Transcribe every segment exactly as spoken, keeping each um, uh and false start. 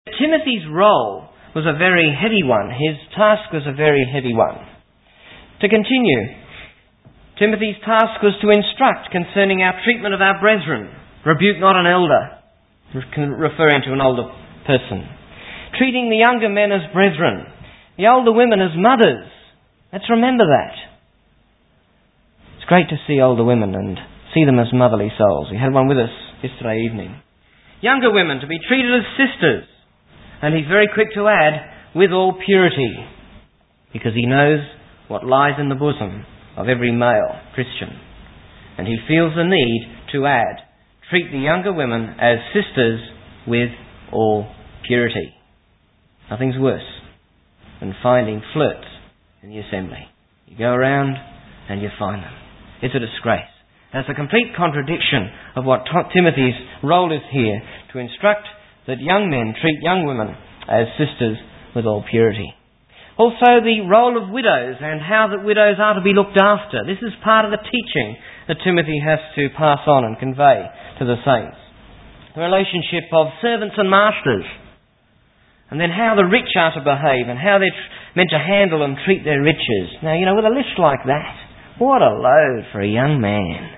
Timothy's role was a very heavy one. His task was a very heavy one. To continue, Timothy's task was to instruct concerning our treatment of our brethren. Rebuke not an elder, referring to an older person. Treating the younger men as brethren, the older women as mothers. Let's remember that. It's great to see older women and see them as motherly souls. We had one with us yesterday evening. Younger women to be treated as sisters. And he's very quick to add, with all purity, because he knows what lies in the bosom of every male Christian. And he feels the need to add, treat the younger women as sisters with all purity. Nothing's worse than finding flirts in the assembly. You go around and you find them. It's a disgrace. That's a complete contradiction of what Timothy's role is here, to instruct that young men treat young women as sisters with all purity. Also the role of widows and how that widows are to be looked after. This is part of the teaching that Timothy has to pass on and convey to the saints. The relationship of servants and masters. And then how the rich are to behave and how they're tr- meant to handle and treat their riches. Now, you know, with a list like that, what a load for a young man.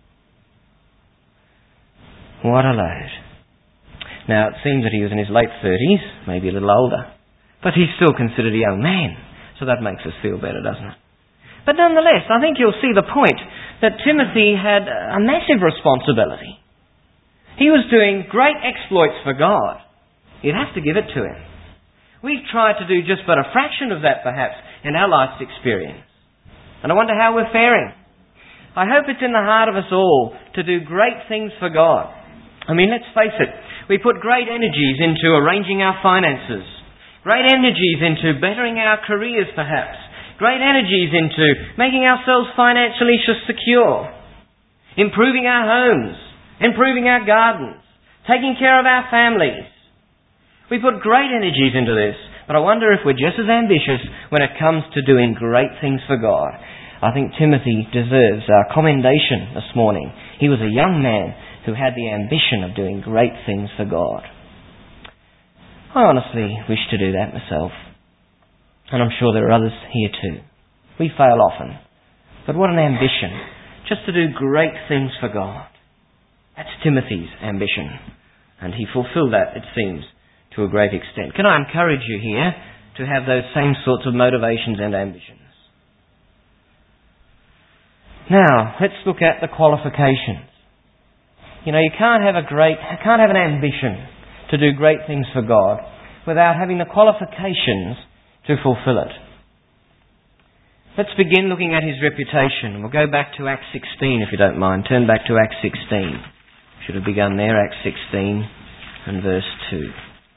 What a load. Now, it seems that he was in his late thirties, maybe a little older, but he's still considered a young man, so that makes us feel better, doesn't it? But nonetheless, I think you'll see the point that Timothy had a massive responsibility. He was doing great exploits for God. You'd have to give it to him. We've tried to do just but a fraction of that, perhaps, in our life's experience. And I wonder how we're faring. I hope it's in the heart of us all to do great things for God. I mean, let's face it. We put great energies into arranging our finances. Great energies into bettering our careers, perhaps. Great energies into making ourselves financially secure. Improving our homes. Improving our gardens. Taking care of our families. We put great energies into this. But I wonder if we're just as ambitious when it comes to doing great things for God. I think Timothy deserves our commendation this morning. He was a young man who had the ambition of doing great things for God. I honestly wish to do that myself. And I'm sure there are others here too. We fail often. But what an ambition. Just to do great things for God. That's Timothy's ambition. And he fulfilled that, it seems, to a great extent. Can I encourage you here to have those same sorts of motivations and ambitions? Now, let's look at the qualifications. You know, you can't have a great, can't have an ambition to do great things for God without having the qualifications to fulfill it. Let's begin looking at his reputation. We'll go back to Acts sixteen, if you don't mind. Turn back to Acts sixteen. Should have begun there, Acts sixteen and verse two.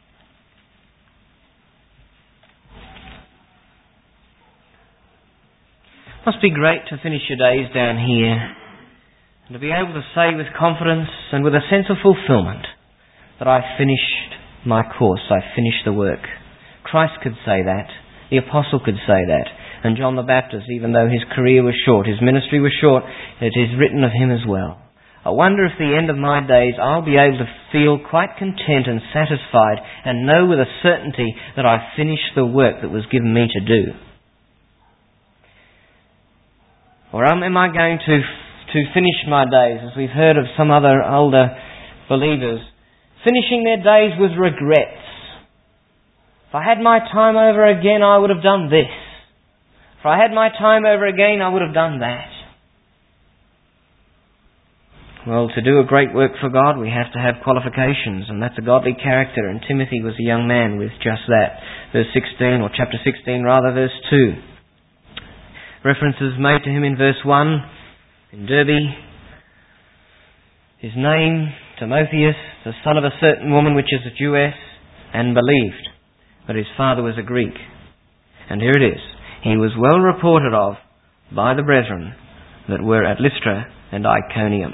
Must be great to finish your days down here and to be able to say with confidence and with a sense of fulfillment that I finished my course, I finished the work. Christ could say that. The apostle could say that. And John the Baptist, even though his career was short, his ministry was short, it is written of him as well. I wonder if at the end of my days I'll be able to feel quite content and satisfied and know with a certainty that I finished the work that was given me to do. Or am I going to to finish my days, as we've heard of some other older believers, finishing their days with regrets? If I had my time over again, I would have done this. If I had my time over again, I would have done that. Well, to do a great work for God, we have to have qualifications, and that's a godly character, and Timothy was a young man with just that. Verse sixteen, or chapter sixteen rather, verse two. References made to him in verse one, in Derbe. His name, Timotheus, the son of a certain woman which is a Jewess, and believed, but his father was a Greek. And here it is. He was well reported of by the brethren that were at Lystra and Iconium.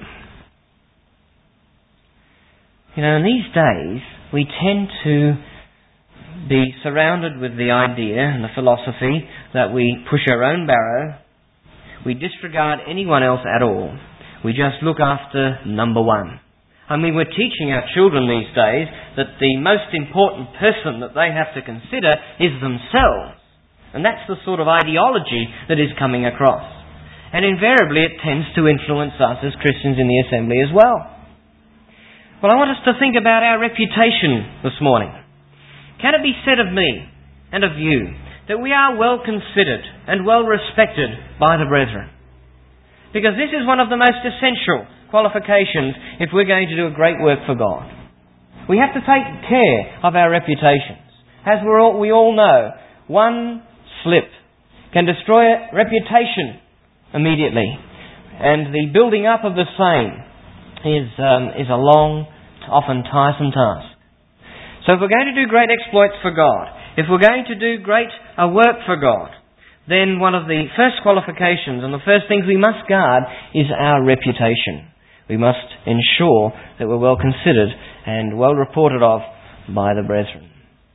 You know, in these days, we tend to be surrounded with the idea and the philosophy that we push our own barrow, we disregard anyone else at all. We just look after number one. I mean, we're teaching our children these days that the most important person that they have to consider is themselves. And that's the sort of ideology that is coming across. And invariably it tends to influence us as Christians in the assembly as well. Well, I want us to think about our reputation this morning. Can it be said of me and of you that we are well considered and well respected by the brethren? Because this is one of the most essential qualifications if we're going to do a great work for God. We have to take care of our reputations. As we're all, we all know, one slip can destroy a reputation immediately. And the building up of the same is, um, is a long, often tiresome task. So if we're going to do great exploits for God, if we're going to do great uh, work for God, then one of the first qualifications and the first things we must guard is our reputation. We must ensure that we're well considered and well reported of by the brethren.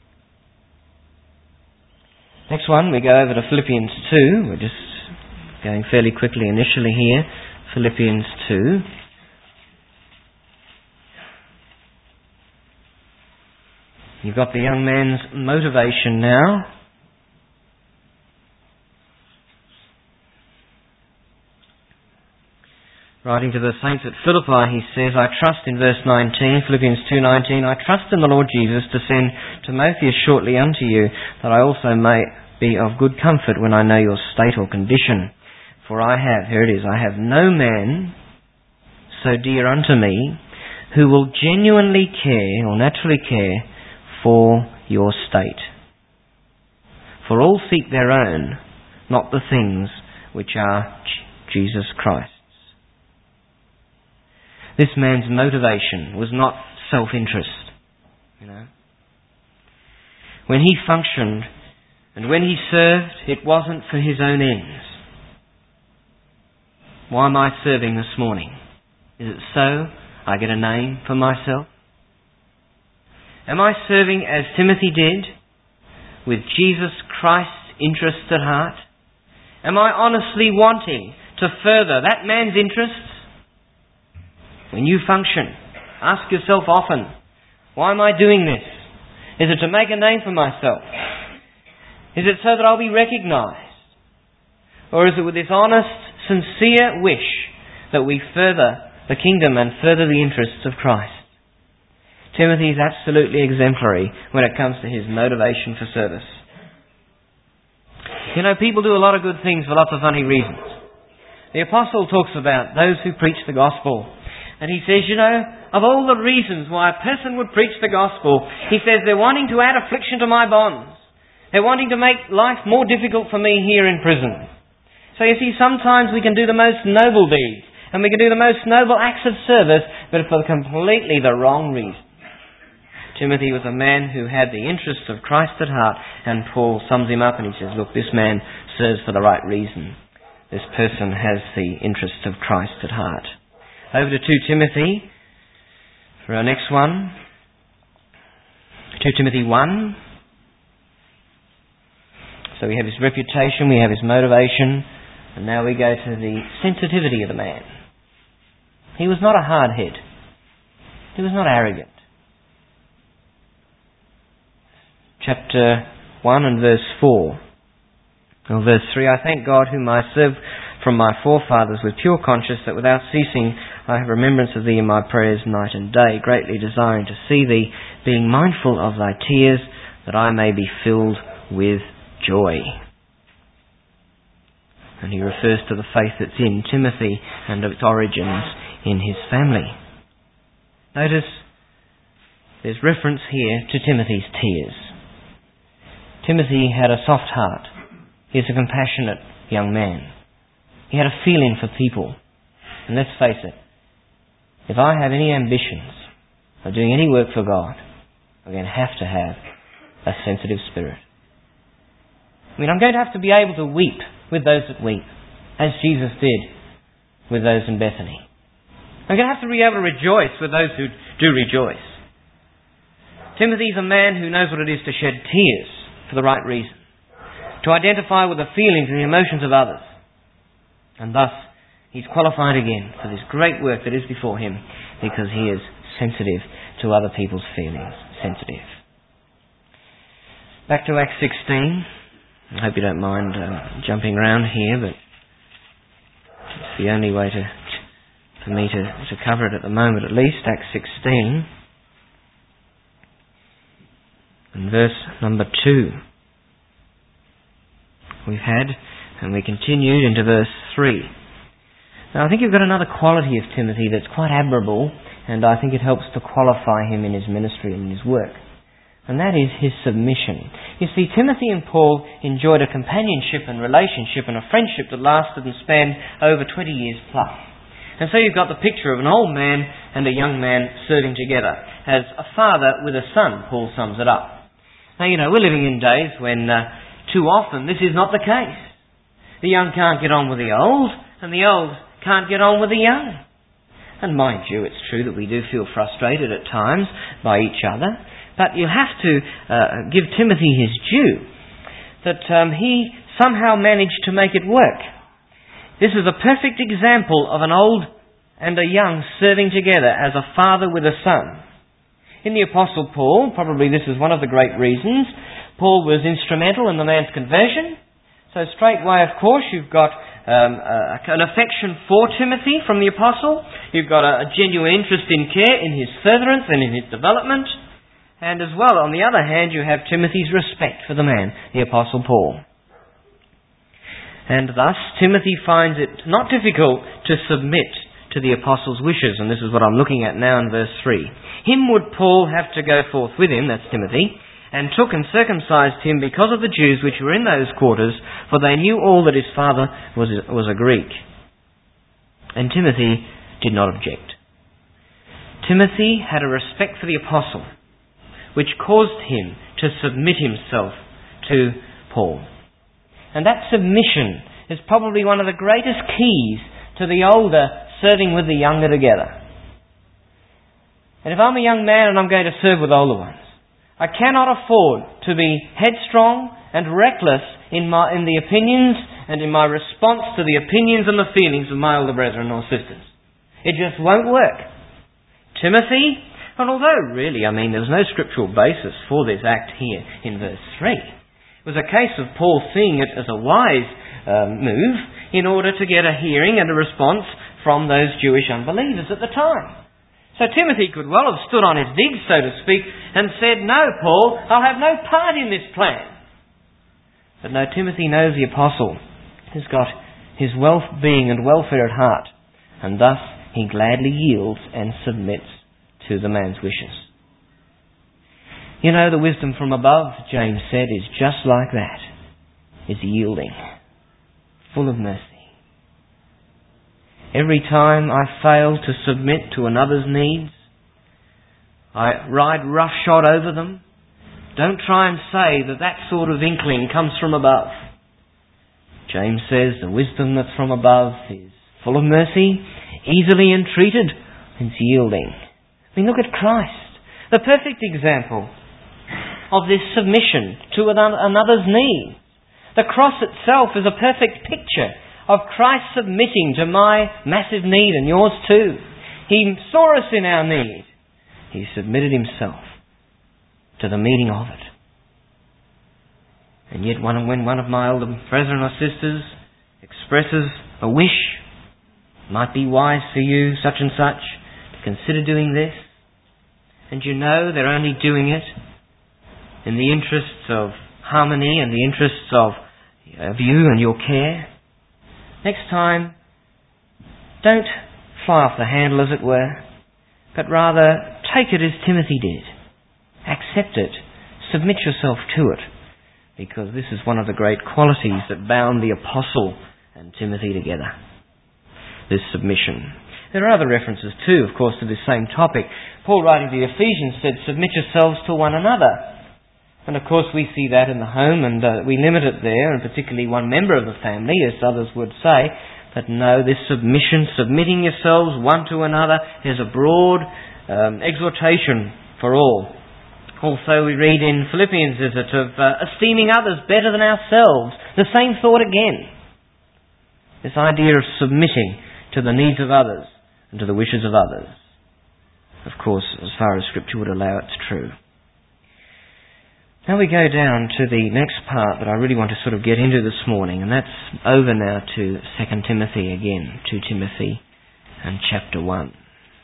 Next one, we go over to Philippians two. We're just going fairly quickly initially here. Philippians two. You've got the young man's motivation now. Writing to the saints at Philippi, he says, I trust in verse nineteen, Philippians two nineteen, I trust in the Lord Jesus to send Timotheus shortly unto you, that I also may be of good comfort when I know your state or condition. For I have, here it is, I have no man so dear unto me who will genuinely care or naturally care for your state. For all seek their own, not the things which are Jesus Christ's. This man's motivation was not self-interest. You know, when he functioned and when he served, it wasn't for his own ends. Why am I serving this morning? Is it so I get a name for myself? Am I serving as Timothy did, with Jesus Christ's interests at heart? Am I honestly wanting to further that man's interests? When you function, ask yourself often, why am I doing this? Is it to make a name for myself? Is it so that I'll be recognised? Or is it with this honest, sincere wish that we further the kingdom and further the interests of Christ? Timothy is absolutely exemplary when it comes to his motivation for service. You know, people do a lot of good things for lots of funny reasons. The apostle talks about those who preach the gospel. And he says, you know, of all the reasons why a person would preach the gospel, he says they're wanting to add affliction to my bonds. They're wanting to make life more difficult for me here in prison. So you see, sometimes we can do the most noble deeds and we can do the most noble acts of service, but for completely the wrong reason. Timothy was a man who had the interests of Christ at heart, and Paul sums him up and he says, look, this man serves for the right reason. This person has the interests of Christ at heart. Over to Second Timothy for our next one. Second Timothy one. So we have his reputation, we have his motivation, and now we go to the sensitivity of the man. He was not a hard head. He was not arrogant. Chapter one and verse four. Or verse three, I thank God whom I serve from my forefathers with pure conscience, that without ceasing I have remembrance of thee in my prayers night and day, greatly desiring to see thee, being mindful of thy tears, that I may be filled with joy. And he refers to the faith that's in Timothy and its origins in his family. Notice there's reference here to Timothy's tears. Timothy had a soft heart. He's a compassionate young man. He had a feeling for people. And let's face it, if I have any ambitions of doing any work for God, I'm going to have to have a sensitive spirit. I mean, I'm going to have to be able to weep with those that weep, as Jesus did with those in Bethany. I'm going to have to be able to rejoice with those who do rejoice. Timothy's a man who knows what it is to shed tears for the right reason, to identify with the feelings and the emotions of others. And thus, he's qualified again for this great work that is before him, because he is sensitive to other people's feelings, sensitive. Back to Acts sixteen. I hope you don't mind uh, jumping around here, but it's the only way to for me to, to cover it at the moment at least. Acts sixteen. And verse number two. We've had, and we continued into verse three. Now I think you've got another quality of Timothy that's quite admirable, and I think it helps to qualify him in his ministry and in his work. And that is his submission. You see, Timothy and Paul enjoyed a companionship and relationship and a friendship that lasted and spanned over twenty years plus. And so you've got the picture of an old man and a young man serving together, as a father with a son, Paul sums it up. Now, you know, we're living in days when uh, too often this is not the case. The young can't get on with the old, and the old can't get on with the young. And mind you, it's true that we do feel frustrated at times by each other, but you have to uh, give Timothy his due, that um, he somehow managed to make it work. This is a perfect example of an old and a young serving together as a father with a son. In the Apostle Paul, probably this is one of the great reasons, Paul was instrumental in the man's conversion. So straightway, of course, you've got um, a, an affection for Timothy from the Apostle. You've got a, a genuine interest in care in his furtherance and in his development. And as well, on the other hand, you have Timothy's respect for the man, the Apostle Paul. And thus, Timothy finds it not difficult to submit to the Apostle's wishes, and this is what I'm looking at now in verse three. Him would Paul have to go forth with him, that's Timothy, and took and circumcised him because of the Jews which were in those quarters, for they knew all that his father was, was a Greek. And Timothy did not object. Timothy had a respect for the Apostle, which caused him to submit himself to Paul. And that submission is probably one of the greatest keys to the older serving with the younger together. And if I'm a young man and I'm going to serve with older ones, I cannot afford to be headstrong and reckless in my in the opinions and in my response to the opinions and the feelings of my older brethren or sisters. It just won't work. Timothy, and although really, I mean, there was no scriptural basis for this act here in verse three. It was a case of Paul seeing it as a wise um, move in order to get a hearing and a response from those Jewish unbelievers at the time. So Timothy could well have stood on his digs, so to speak, and said, "No, Paul, I'll have no part in this plan." But no, Timothy knows the Apostle has got his well-being and welfare at heart, and thus he gladly yields and submits to the man's wishes. You know, the wisdom from above, James said, is just like that. It's yielding, full of mercy. Every time I fail to submit to another's needs, I ride roughshod over them. Don't try and say that that sort of inkling comes from above. James says the wisdom that's from above is full of mercy, easily entreated, and it's yielding. I mean, look at Christ, the perfect example of this submission to another's needs. The cross itself is a perfect picture of Christ submitting to my massive need and yours too. He saw us in our need. He submitted himself to the meeting of it. And yet when one of my older brethren or sisters expresses a wish, might be wise for you, such and such, to consider doing this, and you know they're only doing it in the interests of harmony and the interests of, of you and your care, next time, don't fly off the handle, as it were, but rather take it as Timothy did. Accept it. Submit yourself to it. Because this is one of the great qualities that bound the Apostle and Timothy together. This submission. There are other references too, of course, to this same topic. Paul, writing to the Ephesians, said, "Submit yourselves to one another." And of course we see that in the home, and uh, we limit it there, and particularly one member of the family, as others would say. But no, this submission, submitting yourselves one to another, is a broad um, exhortation for all. Also we read in Philippians, is it, of uh, esteeming others better than ourselves. The same thought again. This idea of submitting to the needs of others and to the wishes of others. of course, as far as Scripture would allow, it's true. Now we go down to the next part that I really want to sort of get into this morning, and that's over now to Second Timothy again, Second Timothy and chapter one.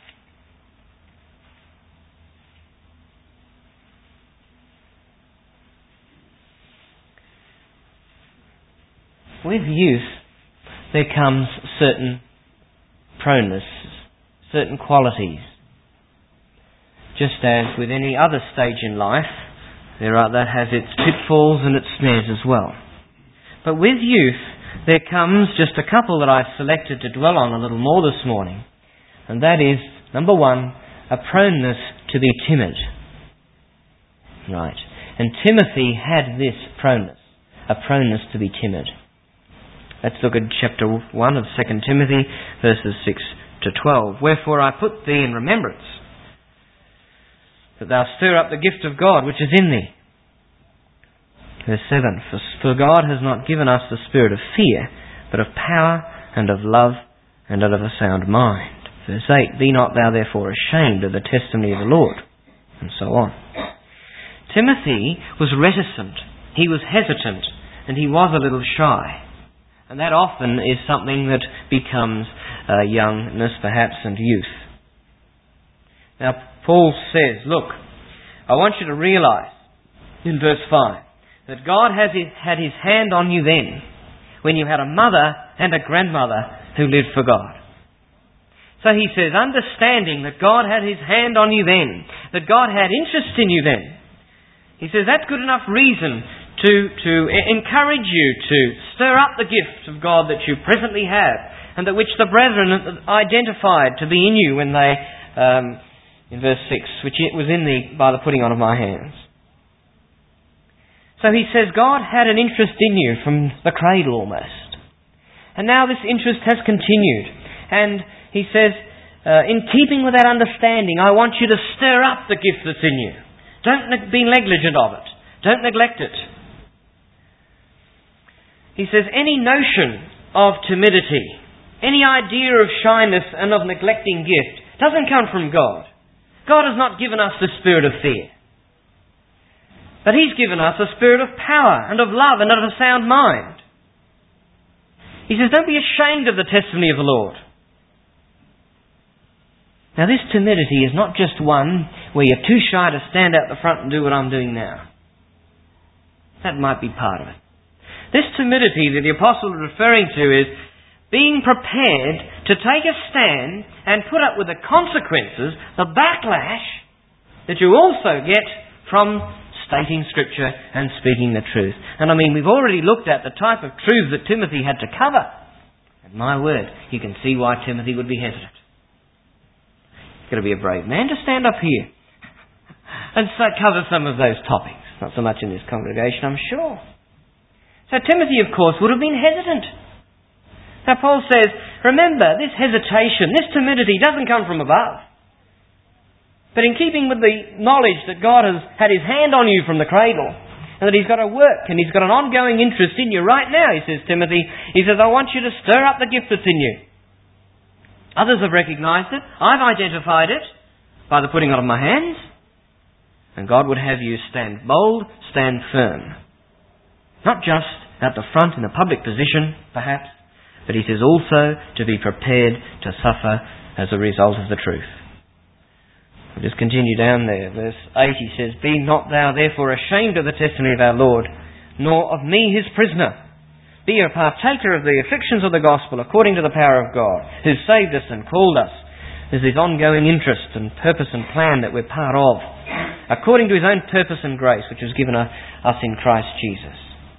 With youth, there comes certain proneness, certain qualities. Just as with any other stage in life, there are, that has its pitfalls and its snares as well. But with youth, there comes just a couple that I've selected to dwell on a little more this morning. And that is, number one, a proneness to be timid. Right. And Timothy had this proneness, a proneness to be timid. Let's look at chapter one of Second Timothy, verses six to twelve. Wherefore I put thee in remembrance, that thou stir up the gift of God which is in thee. Verse seven, for, for God has not given us the spirit of fear, but of power and of love and of a sound mind. Verse eight, be not thou therefore ashamed of the testimony of the Lord. And so on. Timothy was reticent, he was hesitant, and he was a little shy. And that often is something that becomes uh, youngness perhaps and youth. Now Paul says, look, I want you to realise in verse five that God has his, had his hand on you then when you had a mother and a grandmother who lived for God. So he says, understanding that God had his hand on you then, that God had interest in you then, he says that's good enough reason to, to encourage you to stir up the gift of God that you presently have, and that which the brethren identified to be in you when they... Um, in verse six, which it was in thee by the putting on of my hands. So he says God had an interest in you from the cradle almost. And now this interest has continued. And he says, uh, in keeping with that understanding, I want you to stir up the gift that's in you. Don't ne- be negligent of it. Don't neglect it. He says any notion of timidity, any idea of shyness and of neglecting gift doesn't come from God. God has not given us the spirit of fear. But He's given us a spirit of power and of love and of a sound mind. He says, don't be ashamed of the testimony of the Lord. Now this timidity is not just one where you're too shy to stand out the front and do what I'm doing now. That might be part of it. This timidity that the Apostle is referring to is being prepared to take a stand and put up with the consequences, the backlash that you also get from stating Scripture and speaking the truth. And I mean, we've already looked at the type of truth that Timothy had to cover. And my word, you can see why Timothy would be hesitant. You've got to be a brave man to stand up here and so cover some of those topics. Not so much in this congregation, I'm sure. So Timothy, of course, would have been hesitant. Now Paul says, remember, this hesitation, this timidity doesn't come from above. But in keeping with the knowledge that God has had His hand on you from the cradle, and that He's got a work and He's got an ongoing interest in you right now, he says, Timothy, he says, I want you to stir up the gift that's in you. Others have recognised it. I've identified it by the putting on of my hands. And God would have you stand bold, stand firm. Not just at the front in a public position, perhaps, but he says also to be prepared to suffer as a result of the truth. We'll just continue down there. Verse eight, he says, be not thou therefore ashamed of the testimony of our Lord, nor of me his prisoner. Be a partaker of the afflictions of the gospel according to the power of God, who saved us and called us. There's his ongoing interest and purpose and plan that we're part of, according to his own purpose and grace, which was given us in Christ Jesus.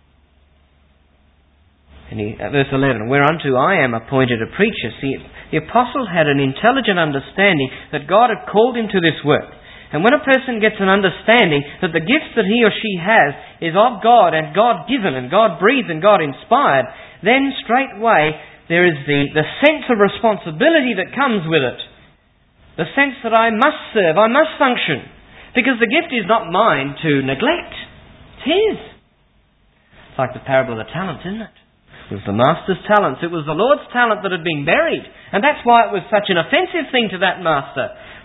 And he, uh, verse eleven, whereunto I am appointed a preacher. See, the apostle had an intelligent understanding that God had called him to this work. And when a person gets an understanding that the gifts that he or she has is of God and God-given and God-breathed and God-inspired, then straightway there is the, the sense of responsibility that comes with it. The sense that I must serve, I must function. Because the gift is not mine to neglect. It's His. It's like the parable of the talents, isn't it? It was the master's talents. It was the Lord's talent that had been buried. And that's why it was such an offensive thing to that master.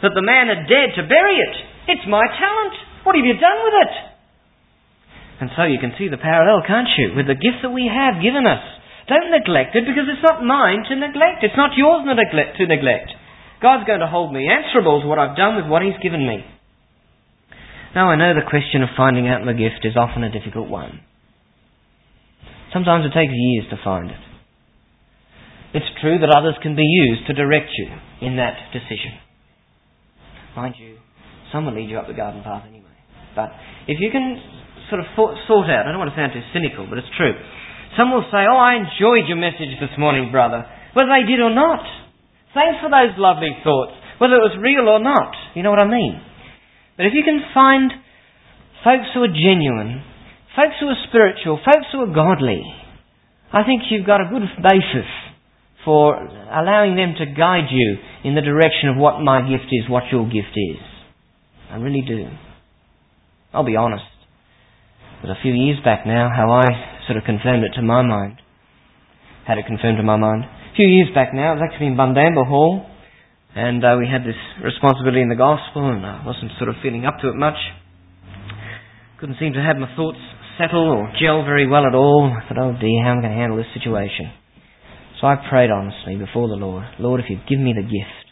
that the man had dared to bury it. It's my talent. What have you done with it? And so you can see the parallel, can't you, with the gift that we have given us. Don't neglect it, because it's not mine to neglect. It's not yours to neglect. To neglect. God's going to hold me answerable to what I've done with what He's given me. Now, I know the question of finding out the gift is often a difficult one. Sometimes it takes years to find it. It's true that others can be used to direct you in that decision. Mind you, some will lead you up the garden path anyway. But if you can sort of sort out, I don't want to sound too cynical, but it's true. Some will say, oh, I enjoyed your message this morning, brother, whether they did or not. Thanks for those lovely thoughts, whether it was real or not. You know what I mean? But if you can find folks who are genuine, folks who are spiritual, folks who are godly, I think you've got a good basis for allowing them to guide you in the direction of what my gift is, what your gift is. I really do. I'll be honest. It was a few years back now how I sort of confirmed it to my mind. Had it confirmed to my mind. A few years back now, it was actually in Bundamba Hall, and uh, we had this responsibility in the gospel, and I wasn't sort of feeling up to it much. Couldn't seem to have my thoughts settle or gel very well at all. I thought, oh dear, how am I going to handle this situation? So I prayed honestly before the Lord, Lord, if you've given me the gift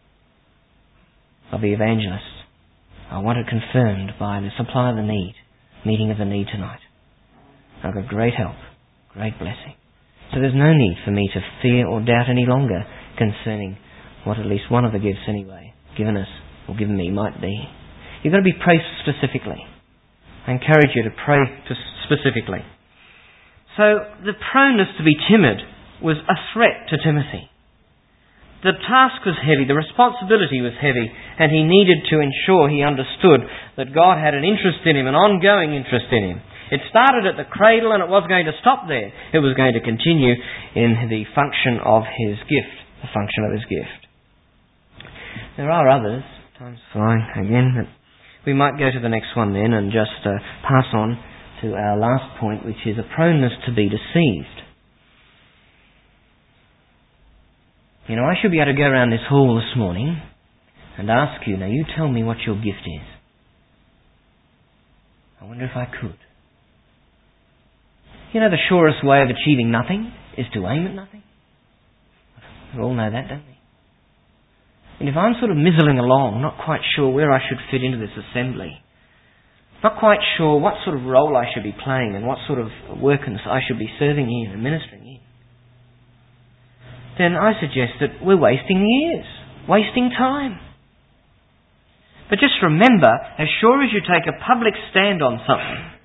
of the evangelist, I want it confirmed by the supply of the need, meeting of the need tonight. I've got great help, great blessing. So there's no need for me to fear or doubt any longer concerning what at least one of the gifts anyway, given us or given me, might be. You've got to be prayed specifically. I encourage you to pray specifically. So the proneness to be timid was a threat to Timothy. The task was heavy, the responsibility was heavy, and he needed to ensure he understood that God had an interest in him, an ongoing interest in him. It started at the cradle and it was going to stop there. It was going to continue in the function of his gift, the function of his gift. There are others, time's flying again, but we might go to the next one then and just uh, pass on to our last point, which is a proneness to be deceived. You know, I should be able to go around this hall this morning and ask you, now you tell me what your gift is. I wonder if I could. You know, the surest way of achieving nothing is to aim at nothing. We all know that, don't we? And if I'm sort of mizzling along, not quite sure where I should fit into this assembly, not quite sure what sort of role I should be playing and what sort of work I should be serving in and ministering in, then I suggest that we're wasting years, wasting time. But just remember, as sure as you take a public stand on something,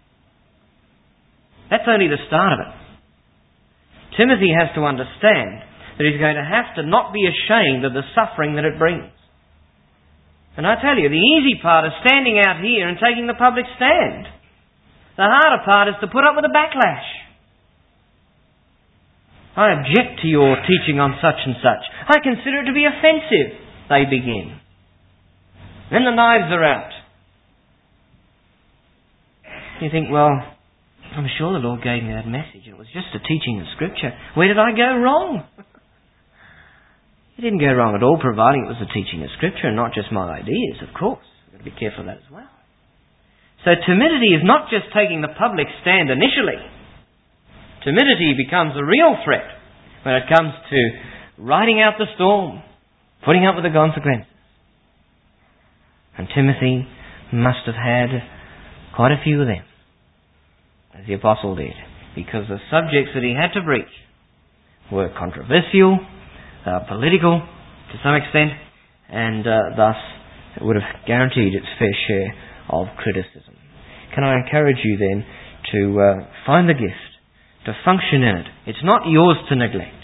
that's only the start of it. Timothy has to understand that he's going to have to not be ashamed of the suffering that it brings. And I tell you, the easy part is standing out here and taking the public stand. The harder part is to put up with the backlash. I object to your teaching on such and such. I consider it to be offensive, they begin. Then the knives are out. You think, well, I'm sure the Lord gave me that message. It was just a teaching of Scripture. Where did I go wrong? He didn't go wrong at all, providing it was a teaching of Scripture and not just my ideas, of course. We've got to be careful of that as well. So timidity is not just taking the public stand initially. Timidity becomes a real threat when it comes to riding out the storm, putting up with the consequences. And Timothy must have had quite a few of them, as the apostle did, because the subjects that he had to preach were controversial, uh, political to some extent, and uh, thus it would have guaranteed its fair share of criticism. Can I encourage you then to uh, find the gift, to function in it. It's not yours to neglect.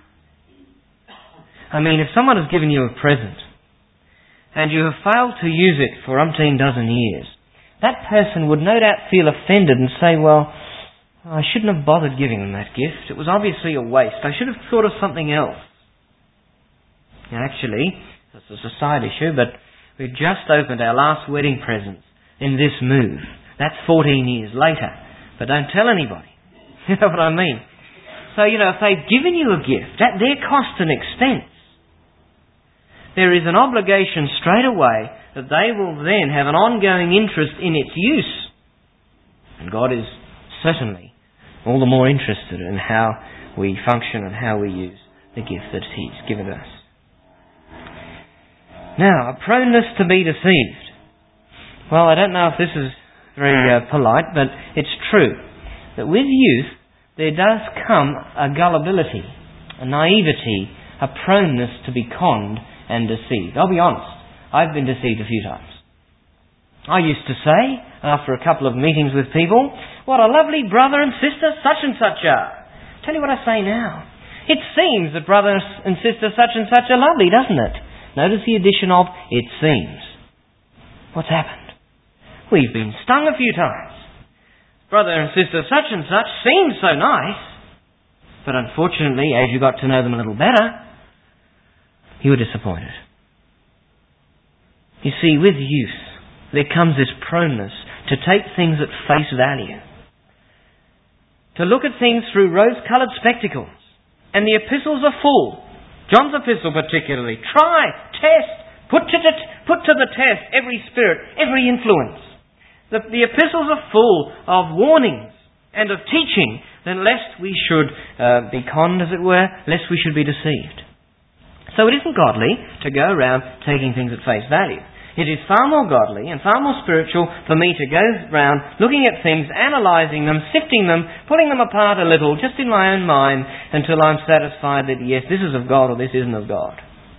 I mean, if someone has given you a present and you have failed to use it for umpteen dozen years, that person would no doubt feel offended and say, well, I shouldn't have bothered giving them that gift. It was obviously a waste. I should have thought of something else. Now actually, this is a side issue, but we've just opened our last wedding presents in this move. That's fourteen years later. But don't tell anybody. You know what I mean? So, you know, if they've given you a gift at their cost and expense, there is an obligation straight away that they will then have an ongoing interest in its use. And God is certainly all the more interested in how we function and how we use the gift that He's given us. Now, a proneness to be deceived. Well, I don't know if this is very uh, polite, but it's true that with youth there does come a gullibility, a naivety, a proneness to be conned and deceived. I'll be honest, I've been deceived a few times. I used to say, after a couple of meetings with people, what a lovely brother and sister such and such are. Tell you what I say now. It seems that brother and sister such and such are lovely, doesn't it? Notice the addition of it seems. What's happened? We've been stung a few times. Brother and sister such and such seems so nice, but unfortunately, as you got to know them a little better, you were disappointed. You see, with youth, there comes this proneness to take things at face value, to look at things through rose-coloured spectacles. And the epistles are full. John's epistle particularly. Try, test, put to, the, put to the test every spirit, every influence. The, the epistles are full of warnings and of teaching, then lest we should uh, be conned, as it were, lest we should be deceived. So it isn't godly to go around taking things at face value. It is far more godly and far more spiritual for me to go round looking at things, analysing them, sifting them, pulling them apart a little, just in my own mind, until I'm satisfied that, yes, this is of God or this isn't of God.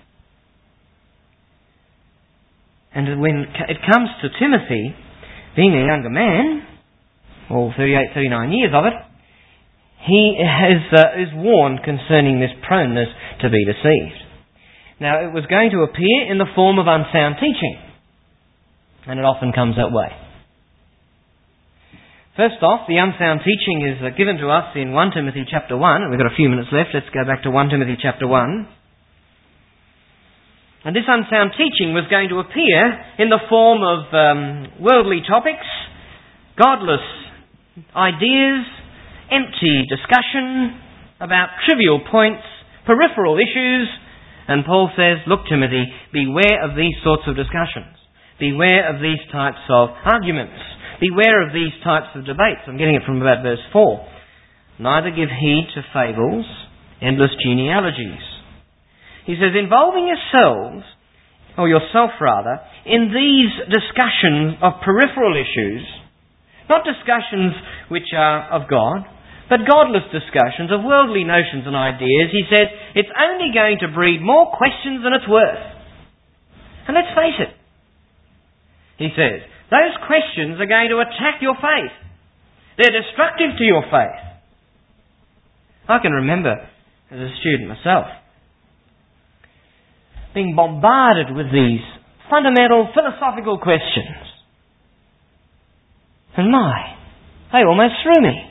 And when it comes to Timothy, being a younger man, all thirty-eight, thirty-nine years of it, he has, uh, is warned concerning this proneness to be deceived. Now, it was going to appear in the form of unsound teaching. And it often comes that way. First off, the unsound teaching is given to us in First Timothy chapter one. We've got a few minutes left. Let's go back to First Timothy chapter one. And this unsound teaching was going to appear in the form of um, worldly topics, godless ideas, empty discussion about trivial points, peripheral issues. And Paul says, look, Timothy, beware of these sorts of discussions. Beware of these types of arguments. Beware of these types of debates. I'm getting it from about verse four. Neither give heed to fables, endless genealogies. He says, involving yourselves, or yourself rather, in these discussions of peripheral issues, not discussions which are of God, but godless discussions of worldly notions and ideas, he says, it's only going to breed more questions than it's worth. And let's face it. He says, those questions are going to attack your faith. They're destructive to your faith. I can remember, as a student myself, being bombarded with these fundamental philosophical questions. And my, they almost threw me.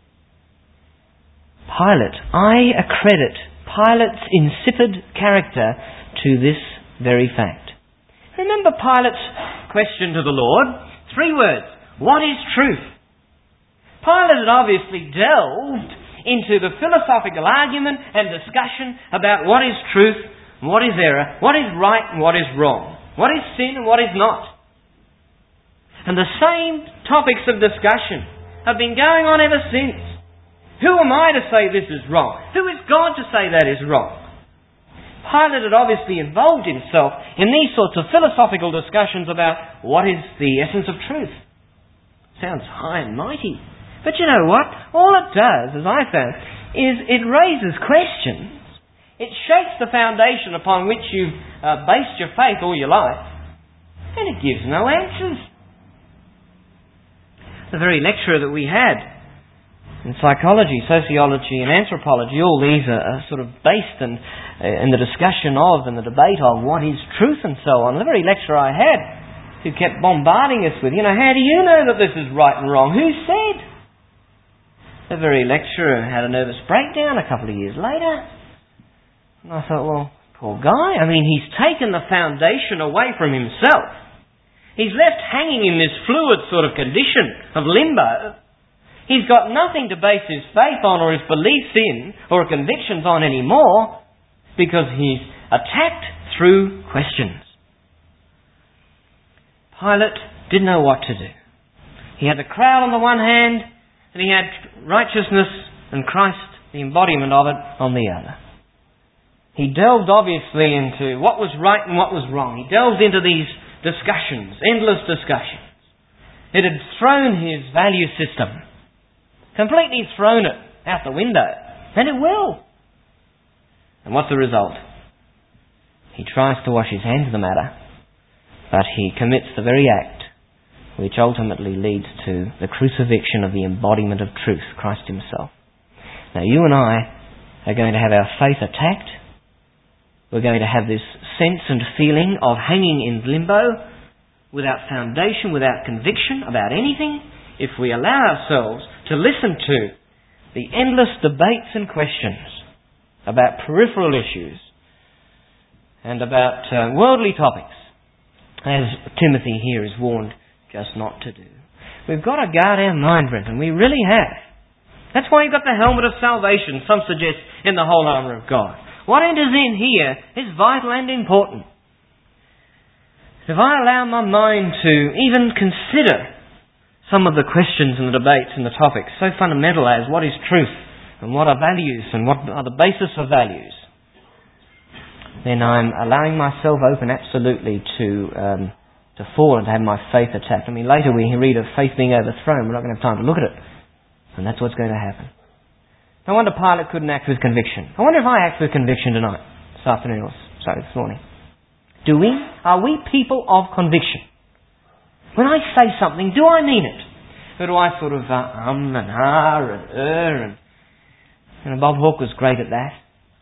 Pilate, I accredit Pilate's insipid character to this very fact. Remember Pilate's question to the Lord? Three words. What is truth? Pilate had obviously delved into the philosophical argument and discussion about what is truth and what is error, what is right and what is wrong, what is sin and what is not. And the same topics of discussion have been going on ever since. Who am I to say this is wrong? Who is God to say that is wrong? Pilate had obviously involved himself in these sorts of philosophical discussions about what is the essence of truth. Sounds high and mighty. But you know what? All it does, as I found, is it raises questions. It shakes the foundation upon which you've uh, based your faith all your life. And it gives no answers. The very lecturer that we had in psychology, sociology and anthropology, all these are sort of based in, in the discussion of and the debate of what is truth and so on. The very lecturer I had who kept bombarding us with, you know, how do you know that this is right and wrong? Who said? The very lecturer had a nervous breakdown a couple of years later. And I thought, well, poor guy. I mean, he's taken the foundation away from himself. He's left hanging in this fluid sort of condition of limbo. He's got nothing to base his faith on or his beliefs in or convictions on anymore because he's attacked through questions. Pilate didn't know what to do. He had the crowd on the one hand, and he had righteousness and Christ, the embodiment of it, on the other. He delved obviously into what was right and what was wrong. He delved into these discussions, endless discussions. It had thrown his value system, completely thrown it out the window, and it will. And what's the result? He tries to wash his hands of the matter, but he commits the very act which ultimately leads to the crucifixion of the embodiment of truth, Christ himself. Now you and I are going to have our faith attacked. We're going to have this sense and feeling of hanging in limbo, without foundation, without conviction about anything, if we allow ourselves to listen to the endless debates and questions about peripheral issues and about uh, worldly topics, as Timothy here is warned just not to do. We've got to guard our mind, brethren. We really have. That's why you've got the helmet of salvation, some suggest, in the whole armour of God. What enters in here is vital and important. If I allow my mind to even consider some of the questions and the debates and the topics so fundamental as what is truth and what are values and what are the basis of values, then I'm allowing myself open absolutely to um, to fall and to have my faith attacked. I mean, later we read of faith being overthrown. We're not going to have time to look at it. And that's what's going to happen. No wonder Pilate couldn't act with conviction. I wonder if I act with conviction tonight, this afternoon, or sorry, this morning. Do we? Are we people of conviction? When I say something, do I mean it? Or do I sort of uh, um and ah and er and... And Bob Hawke was great at that.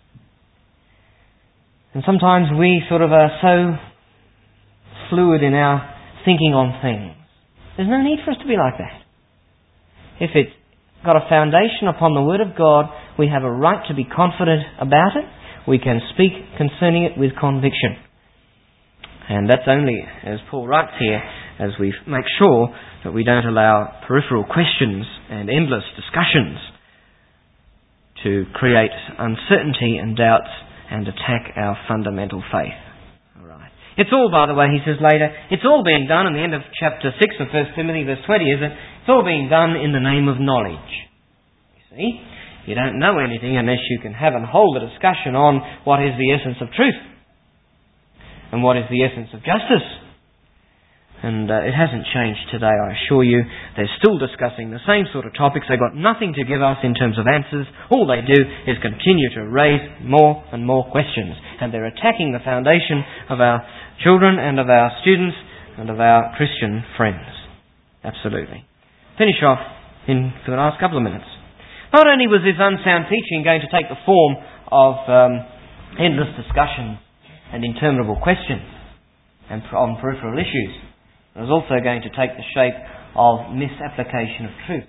And sometimes we sort of are so fluid in our thinking on things. There's no need for us to be like that. If it's got a foundation upon the Word of God, we have a right to be confident about it. We can speak concerning it with conviction. And that's only, as Paul writes here, as we make sure that we don't allow peripheral questions and endless discussions to create uncertainty and doubts and attack our fundamental faith. All right. It's all, by the way, he says later, it's all being done in the end of chapter six of First Timothy, verse twenty, isn't it? It's all being done in the name of knowledge. You see? You don't know anything unless you can have and hold a discussion on what is the essence of truth and what is the essence of justice. And uh, it hasn't changed today, I assure you. They're still discussing the same sort of topics. They've got nothing to give us in terms of answers. All they do is continue to raise more and more questions. And they're attacking the foundation of our children and of our students and of our Christian friends. Absolutely. Finish off in for the last couple of minutes. Not only was this unsound teaching going to take the form of um, endless discussion and interminable questions and on peripheral issues, it was also going to take the shape of misapplication of truth.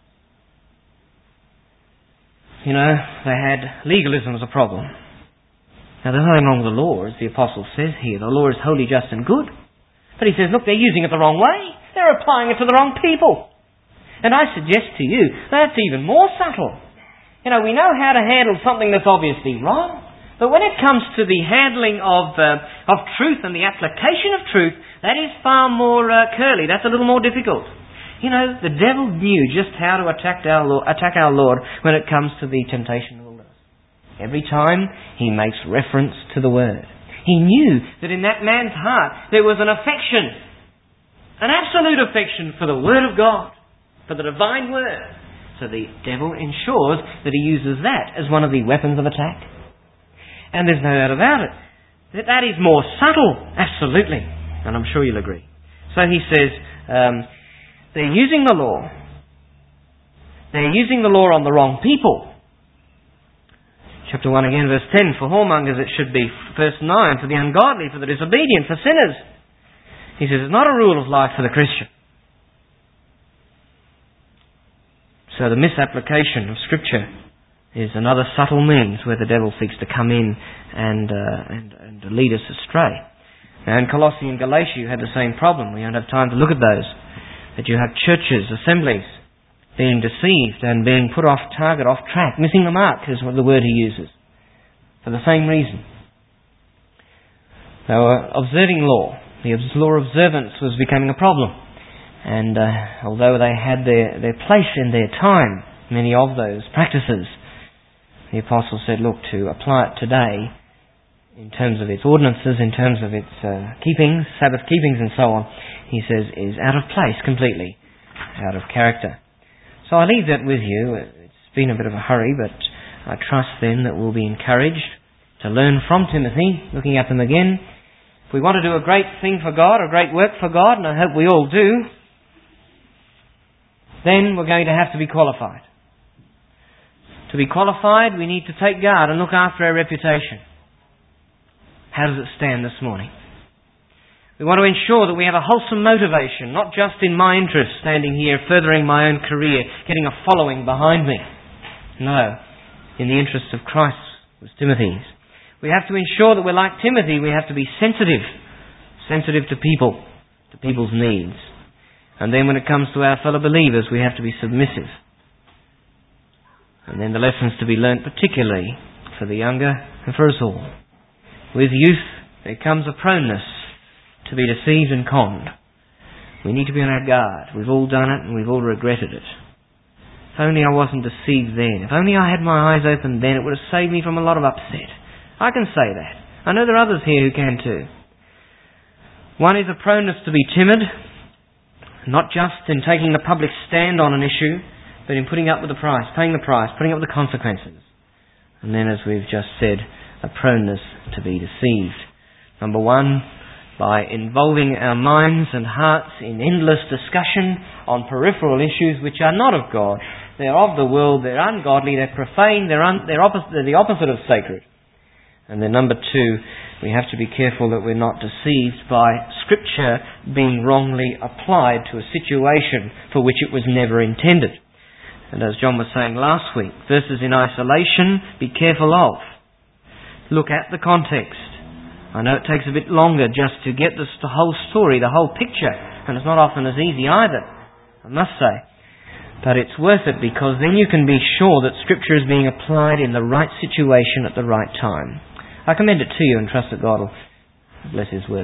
You know, they had legalism as a problem. Now, there's nothing wrong with the law, as the Apostle says here. The law is holy, just and good. But he says, look, they're using it the wrong way. They're applying it to the wrong people. And I suggest to you, that's even more subtle. You know, we know how to handle something that's obviously wrong. But when it comes to the handling of uh, of truth and the application of truth, that is far more uh, curly. That's a little more difficult. You know, the devil knew just how to attack our Lord, attack our Lord when it comes to the temptation of the wilderness. Every time he makes reference to the Word. He knew that in that man's heart there was an affection, an absolute affection for the Word of God, for the divine Word. So the devil ensures that he uses that as one of the weapons of attack. And there's no doubt about it. That that is more subtle, absolutely. And I'm sure you'll agree. So he says, um, they're using the law. They're using the law on the wrong people. Chapter one again, verse ten, for whoremongers it should be. Verse nine, for the ungodly, for the disobedient, for sinners. He says, it's not a rule of life for the Christian. So the misapplication of Scripture is another subtle means where the devil seeks to come in and, uh, and, and to lead us astray. Now in Colossae and Galatia you had the same problem. We don't have time to look at those. That you have churches, assemblies, being deceived and being put off target, off track, missing the mark is what the word he uses. For the same reason. They were observing law. The law observance was becoming a problem. And uh, although they had their, their place in their time, many of those practices, the Apostle said, look, to apply it today in terms of its ordinances, in terms of its uh, keepings, Sabbath keepings and so on, he says, is out of place completely, out of character. So I leave that with you. It's been a bit of a hurry, but I trust then that we'll be encouraged to learn from Timothy, looking at them again. If we want to do a great thing for God, a great work for God, and I hope we all do, then we're going to have to be qualified. To be qualified, we need to take guard and look after our reputation. How does it stand this morning? We want to ensure that we have a wholesome motivation, not just in my interest, standing here, furthering my own career, getting a following behind me. No, in the interest of Christ was Timothy's. We have to ensure that we're like Timothy. We have to be sensitive, sensitive to people, to people's needs. And then when it comes to our fellow believers, we have to be submissive. And then the lessons to be learnt, particularly for the younger and for us all. With youth, there comes a proneness to be deceived and conned. We need to be on our guard. We've all done it and we've all regretted it. If only I wasn't deceived then. If only I had my eyes open then, it would have saved me from a lot of upset. I can say that. I know there are others here who can too. One is a proneness to be timid, not just in taking the public stand on an issue, but in putting up with the price, paying the price, putting up with the consequences. And then, as we've just said, a proneness to be deceived. Number one, by involving our minds and hearts in endless discussion on peripheral issues which are not of God. They're of the world, they're ungodly, they're profane, they're, un- they're, opposite, they're the opposite of sacred. And then number two, we have to be careful that we're not deceived by Scripture being wrongly applied to a situation for which it was never intended. And as John was saying last week, verses in isolation, be careful of. Look at the context. I know it takes a bit longer just to get this, the whole story, the whole picture, and it's not often as easy either, I must say. But it's worth it because then you can be sure that Scripture is being applied in the right situation at the right time. I commend it to you and trust that God will bless His word.